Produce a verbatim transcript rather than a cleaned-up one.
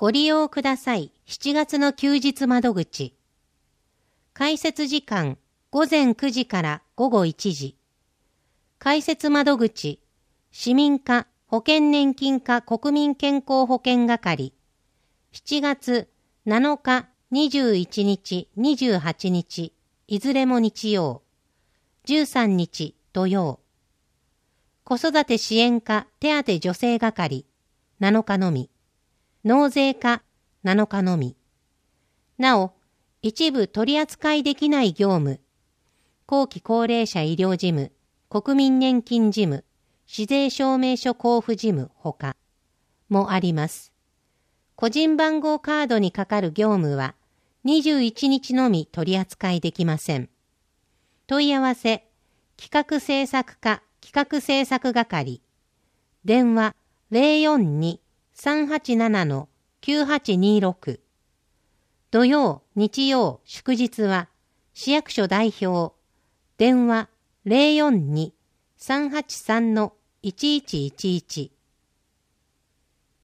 ご利用ください。しちがつの休日窓口。開設時間ごぜんくじからごごいちじ。開設窓口、市民課保険年金課国民健康保険係。しちがつなのか、にじゅういちにち、にじゅうはちにち、いずれも日曜。じゅうさんにち土曜。子育て支援課手当助成係、なのかのみ。納税課、なのかのみ。なお、一部取り扱いできない業務、後期高齢者医療事務、国民年金事務、市税証明書交付事務ほかもあります。個人番号カードにかかる業務はにじゅういちにちのみ取り扱いできません。問い合わせ、企画制作課企画制作係、電話 ゼロよんに さんはちなな きゅうはちにろく。土曜、日曜、祝日は市役所代表、電話 ゼロよんに さんはちさん いちいちいちいち。